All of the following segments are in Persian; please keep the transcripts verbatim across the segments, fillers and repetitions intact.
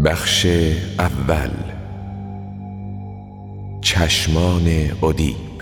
بخش اول. چشمان ادیپ.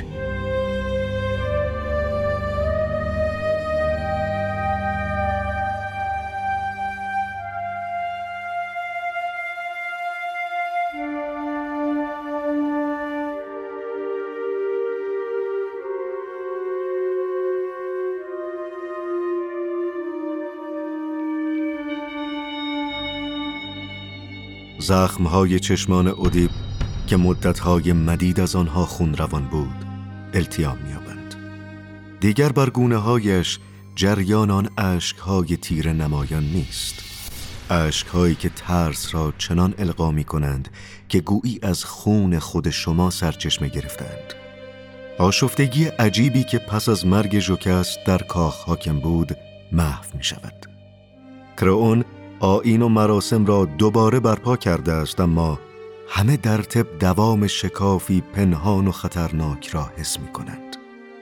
زخم‌های چشمان ادیپ که مدت‌های مدید از آنها خون روان بود التیام می‌یابند. دیگر بر گونه‌هایش جریان آن اشک‌های تیره نمایان نیست، اشک‌هایی که ترس را چنان القا می‌کنند که گویی از خون خود شما سرچشمه گرفتند. آشفتگی عجیبی که پس از مرگ ژوکس در کاخ حاکم بود محو می‌شود. کرئون آیین و مراسم را دوباره برپا کرده است، اما همه در طب دوام شکافی پنهان و خطرناک را حس می کنند.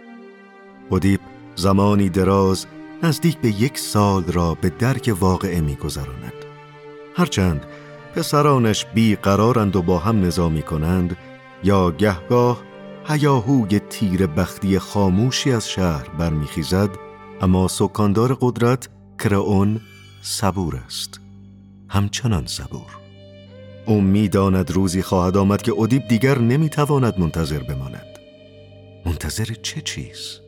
ادیپ زمانی دراز نزدیک به یک سال را به درک واقعه می گذراند. هرچند پسرانش بی قرارند و با هم نزاع می کنند یا گهگاه هیاهوی تیر بختی خاموشی از شهر برمیخیزد، اما سکاندار قدرت کرئون صبور است، همچنان صبور. او می‌داند روزی خواهد آمد که ادیپ دیگر نمی‌تواند منتظر بماند. منتظر چه چیز؟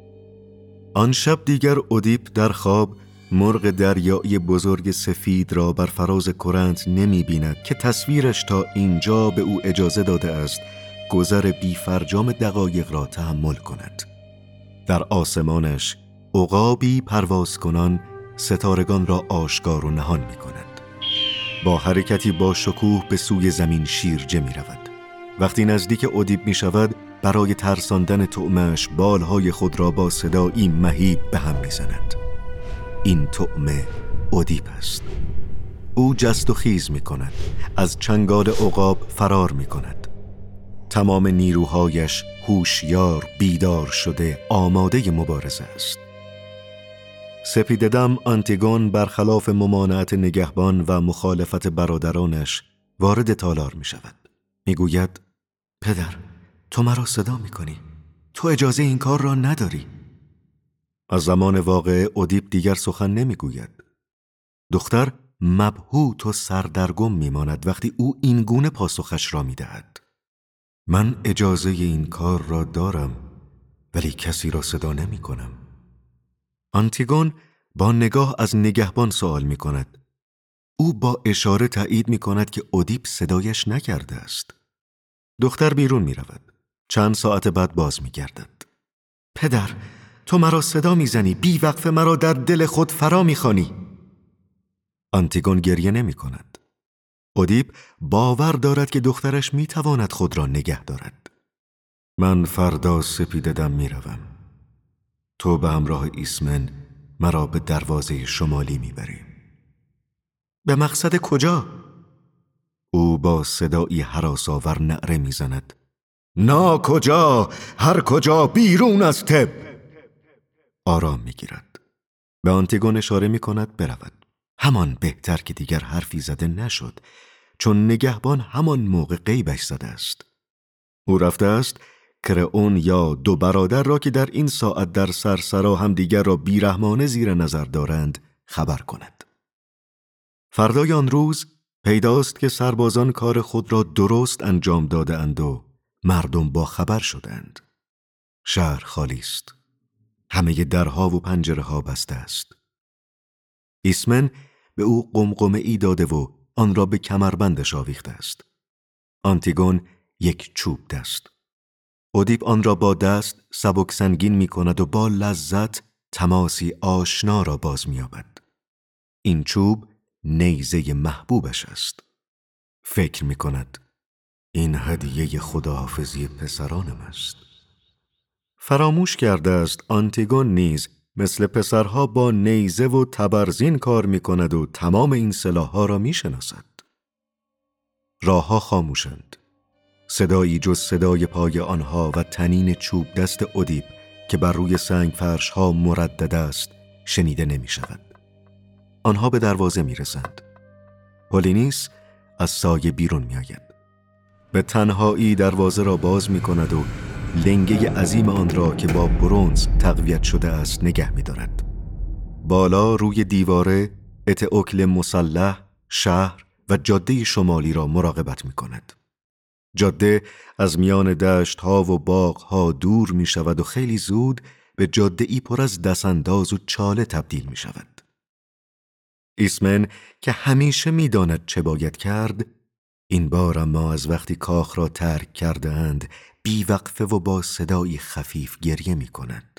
آن شب دیگر ادیپ در خواب مرغ دریایی بزرگ سفید را بر فراز کرنت نمی‌بیند که تصویرش تا اینجا به او اجازه داده است گذر بی‌فرجام دقایق را تحمل کند. در آسمانش عقابی پرواز کنان ستارگان را آشکار و نهان می کند. با حرکتی با شکوه به سوی زمین شیرجه می رود. وقتی نزدیک ادیپ می شود، برای ترساندن طعمه‌اش بالهای خود را با صدایی مهیب به هم می زند. این طعمه ادیپ است. او جست و خیز می کند، از چنگال عقاب فرار می کند. تمام نیروهایش هوشیار، بیدار شده، آماده مبارزه است. سپیددم آنتیگون برخلاف ممانعت نگهبان و مخالفت برادرانش وارد تالار می شود. می گوید: پدر، تو مرا صدا می کنی. تو اجازه این کار را نداری. از زمان واقعه ادیپ دیگر سخن نمی گوید. دختر مبهوت و سردرگم می ماند وقتی او این گونه پاسخش را می دهد. من اجازه این کار را دارم، ولی کسی را صدا نمی کنم. آنتیگون با نگاه از نگهبان سوال می کند. او با اشاره تایید می کند که ادیپ صدایش نکرده است. دختر بیرون می رود. چند ساعت بعد باز می گردد. پدر، تو مرا صدا می زنی، بی وقف مرا در دل خود فرا می خوانی. آنتیگون گریه نمی کند. ادیپ باور دارد که دخترش می تواند خود را نگه دارد. من فردا سپیددم می روم. تو به همراه ایسمن مرا به دروازه شمالی میبری. به مقصد کجا؟ او با صدایی هراس‌آور نعره میزند: نا کجا، هر کجا، بیرون از طب. آرام میگیرد. به آنتیگون اشاره میکند برود. همان بهتر که دیگر حرفی زده نشد، چون نگهبان همان موقع غیبش زده است. او رفته است کرئون یا دو برادر را که در این ساعت در سرسرا هم دیگر را بیرحمانه زیر نظر دارند خبر کند. فردای آن روز پیداست که سربازان کار خود را درست انجام داده اند و مردم با خبر شدند. شهر خالی است. همه درها و پنجره ها بسته است. ایسمن به او قمقمه ای داده و آن را به کمربندش آویخته است. آنتیگون یک چوب دست. ادیپ آن را با دست سبک سنگین می کند و با لذت تماسی آشنا را باز می یابد. این چوب نیزه محبوبش است. فکر می کند این هدیه خداحافظی پسرانم است. فراموش کرده است آنتیگون نیز مثل پسرها با نیزه و تبرزین کار می کند و تمام این سلاح‌ها را می شناسد. راه‌ها خاموشند. صدایی جز صدای پای آنها و تنین چوب دست ادیپ که بر روی سنگ فرش ها مردد است شنیده نمی شود. آنها به دروازه می رسند. پولینیس از سایه بیرون می آید. به تنهایی دروازه را باز می کند و لنگه عظیم آن را که با برنز تقویت شده است نگه می دارد. بالا روی دیواره اتئوکل مسلح، شهر و جاده شمالی را مراقبت می کند. جاده از میان دشت ها و باغ ها دور می شود و خیلی زود به جاده ای پر از دستانداز و چاله تبدیل می شود. ایسمن که همیشه می داند چه باید کرد، این بار اما از وقتی کاخ را ترک کرده اند بیوقفه و با صدایی خفیف گریه می کند.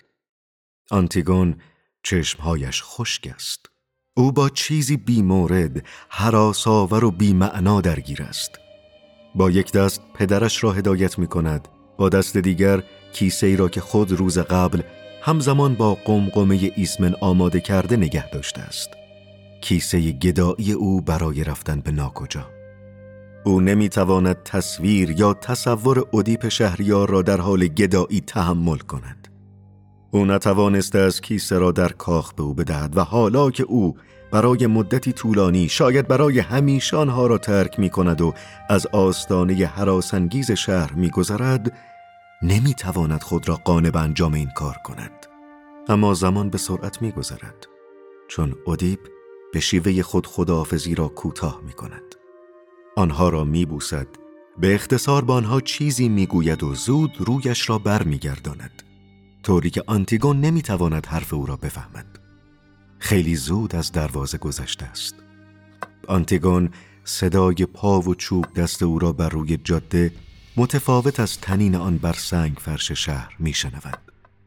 آنتیگون چشمهایش خشک است. او با چیزی بی مورد، هراس‌آور و بی معنا درگیر است. با یک دست پدرش را هدایت می کند، با دست دیگر کیسه ای را که خود روز قبل همزمان با قمقمه ایسمن آماده کرده نگه داشته است. کیسه گدایی او برای رفتن به ناکجا. او نمی تواند تصویر یا تصور ادیپ شهریار را در حال گدایی تحمل کند. او نتوانسته از کیسه را در کاخ به او بدهد و حالا که او برای مدتی طولانی شاید برای همیشه آنها را ترک می کند و از آستانه هراسانگیز شهر می گذرد، نمی تواند خود را قانع به انجام این کار کند. اما زمان به سرعت می گذرد، چون ادیپ به شیوه خود خداحافظی را کوتاه می کند. آنها را می بوسد، به اختصار با آنها چیزی می گوید و زود رویش را بر می گرداند، طوری که آنتیگون نمی تواند حرف او را بفهمد. خیلی زود از دروازه گذشته است. آنتیگون صدای پا و چوب دست او را بر روی جاده متفاوت از تنین آن بر سنگ فرش شهر می شنود.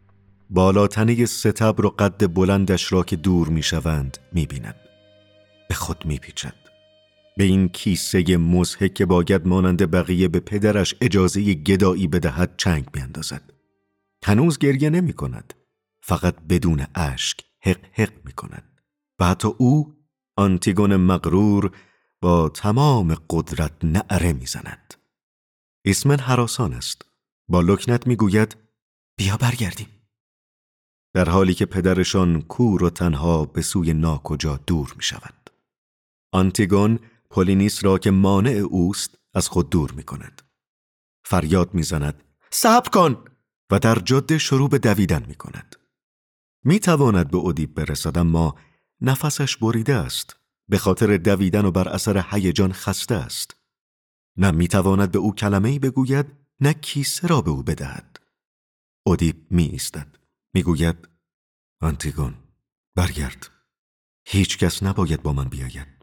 بالاتنه ستبر و قد بلندش را که دور می شوند می بیند. به خود می پیچد. به این کیسه مضحک که باید مانند بقیه به پدرش اجازه گدایی بدهد چنگ می اندازد. هنوز گریه نمی کند. فقط بدون اشک حق حق می کند. و حتی او، آنتیگون مغرور، با تمام قدرت نعره می زند. ایسمن هراسان است. با لکنت می گوید بیا برگردیم. در حالی که پدرشان کور و تنها به سوی ناکجا دور می شود. آنتیگون پولینیس را که مانع اوست از خود دور می کند. فریاد می زند صبر کن و در جاده شروع به دویدن می کند. می تواند به ادیپ برسد، اما نفسش بریده است. به خاطر دویدن و بر اثر هیجان خسته است. نه می تواند به او کلمه‌ای بگوید، نه کیسه را به او بدهد. ادیپ می ایستد. می گوید آنتیگون برگرد. هیچ کس نباید با من بیاید.